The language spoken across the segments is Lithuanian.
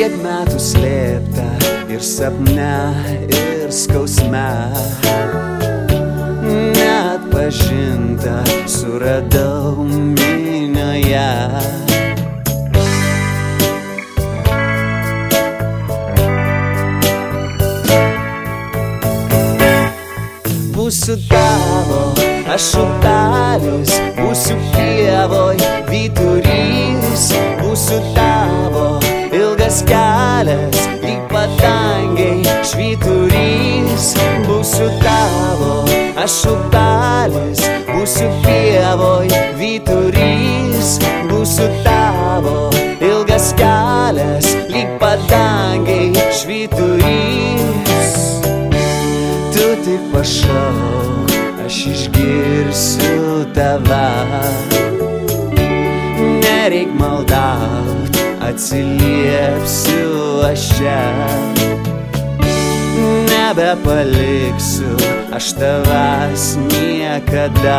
Tiek metų slėpta ir sapne, ir skausme, neatpažinta suradau minioje. Būsiu tavo, aš upelis, būsiu pievoj vyturys, būsiu tavo, ilgas kelias, lyg padangiai švyturys, būsiu tavo, aš upelis, būsiu pievoj vyturys, būsiu tavo, ilgas kelias, lyg padangiai švyturys. Tu tik pašauk, aš išgirsiu tave, nereik maldaut, atsiliepsiu aš čia. Nebepaliksiu aš tavęs niekada,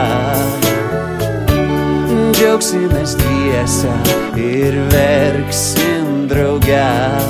džiaugsimės dviese ir verksim drauge.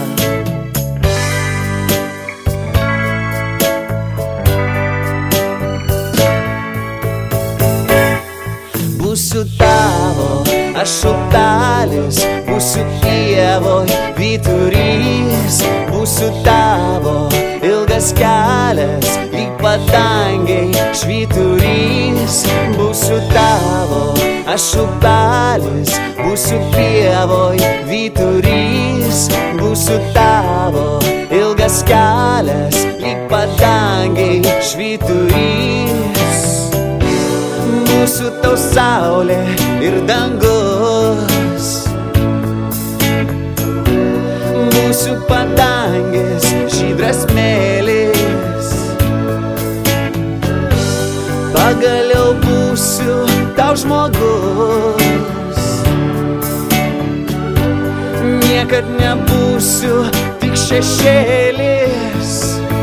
Būsiu tavo, aš upelis, būsiu pievoj vyturys, būsiu tavo, ilgas kelias, lyg padangiai švyturys, būsiu tavo, aš upelis, būsiu pievoj vyturys, būsiu tavo, ilgas kelias, lyg padangiai švyturys. Būsiu tau saulė ir dangus, būsiu padangės žydras smėlis, pagaliau būsiu tau žmogus, niekad nebūsiu tik šešėlis.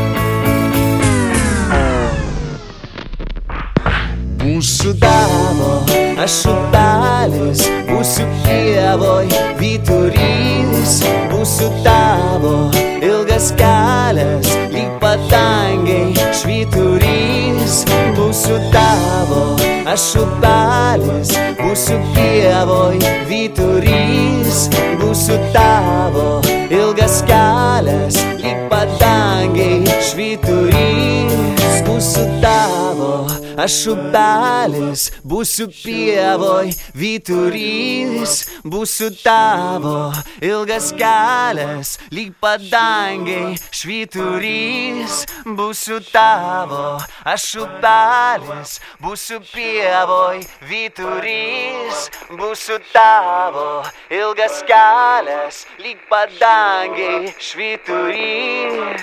Būsiu tavo, aš upelis, būsiu pievoj vyturys, būsiu tavo, ilgas kelias, lyg padangiai švyturys, būsiu tavo, aš upelis, būsiu pievoj vyturys, būsiu tavo, ilgas kelias, lyg padangiai švyturys, būsiu tavo, aš upelis, būsiu pievoj vyturys, būsiu tavo, ilgas kelias, lyg padangiai švyturys, būsiu tavo, aš upelis, būsiu pievoj vyturys, būsiu tavo, ilgas kelias, lyg padangiai švyturys.